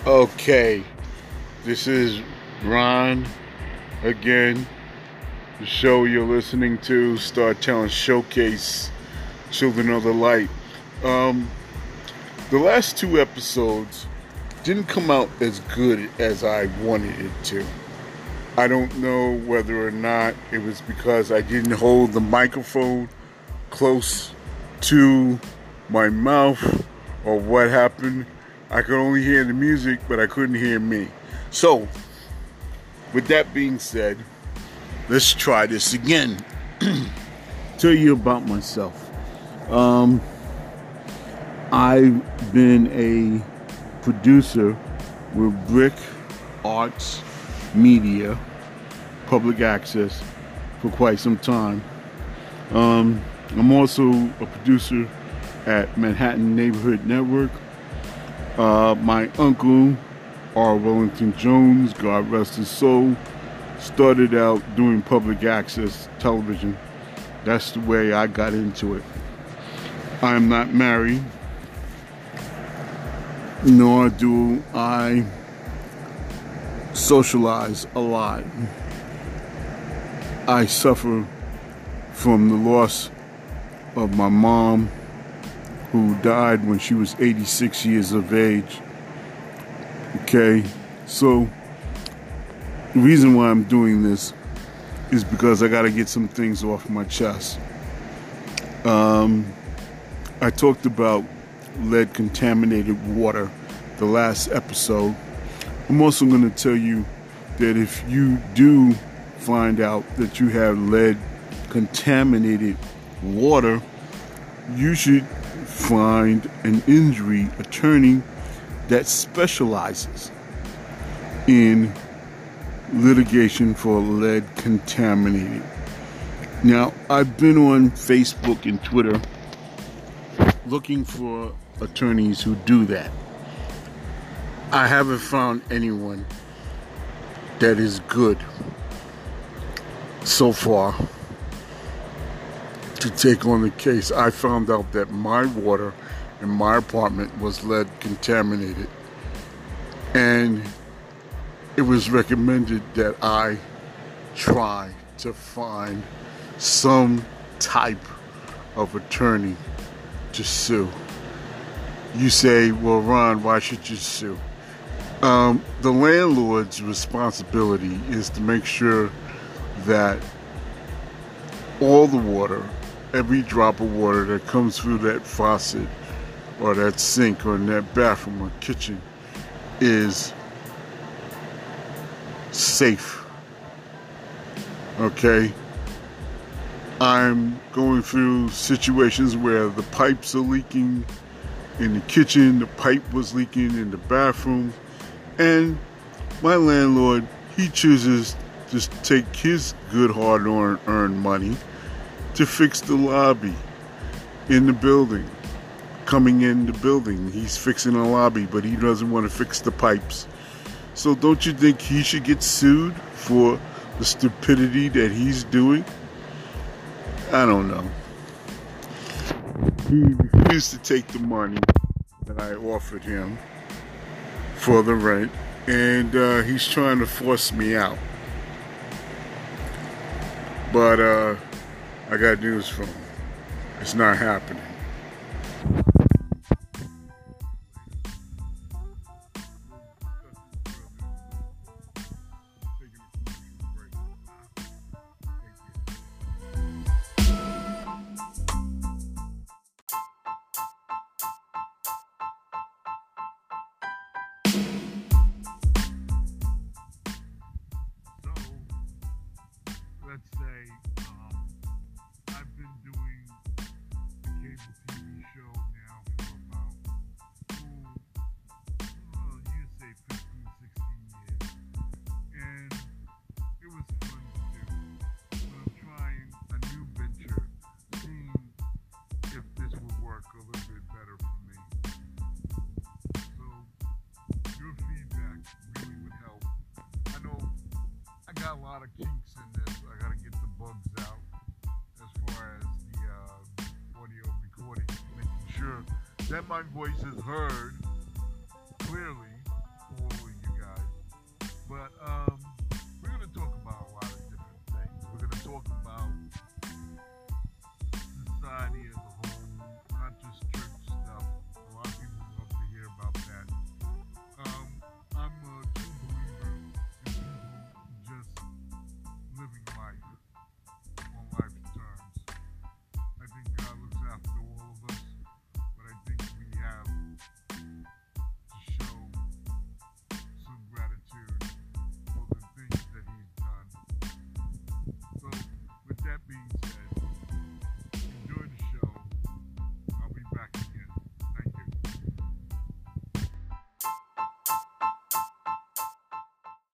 Okay, this is Ron again. The show you're listening to, Star Talent Showcase, Children of the Light. Um, the last two episodes didn't come out as good as I wanted it to. I don't know whether or not it was because I didn't hold the microphone close to my mouth or what happened. I could only hear the music, but I couldn't hear me. So, with that being said, let's try this again. Tell you about myself. I've been a producer with Brick Arts Media, public access, for quite some time. I'm also a producer at Manhattan Neighborhood Network. My uncle, R. Wellington Jones, God rest his soul, started out doing public access television. That's the way I got into it. I am not married, nor do I socialize a lot. I suffer from the loss of my mom, who died when she was 86 years of age. Okay, so the reason why I'm doing this is because I got to get some things off my chest. I talked about lead contaminated water the last episode. I'm also going to tell you that if you do find out that you have lead contaminated water, you should find an injury attorney that specializes in litigation for lead contaminated. Now, I've been on Facebook and Twitter looking for attorneys who do that. I haven't found anyone that is good so far to take on the case. I found out that my water in my apartment was lead contaminated, and it was recommended that I try to find some type of attorney to sue. You say, well, Ron, why should you sue? The landlord's responsibility is to make sure that all the water, every drop of water that comes through that faucet or that sink or in that bathroom or kitchen is safe. Okay? I'm going through situations where the pipes are leaking in the kitchen, the pipe was leaking in the bathroom, and my landlord, he chooses to take his good hard-earned money to fix the lobby in the building. Coming in the building, he's fixing the lobby, but he doesn't want to fix the pipes. So don't you think he should get sued for the stupidity that he's doing? I don't know. He refused to take the money that I offered him for the rent, and he's trying to force me out. But I got news for him. It's not happening. Let's say I've been doing a cable TV show now for about, you say 15, 16 years. And it was fun to do. But I'm trying a new venture, seeing if this would work a little bit better for me. So your feedback really would help. I know I got a lot of kinks in this. I got to get the bugs out as far as the audio recording, making sure that my voice is heard clearly for but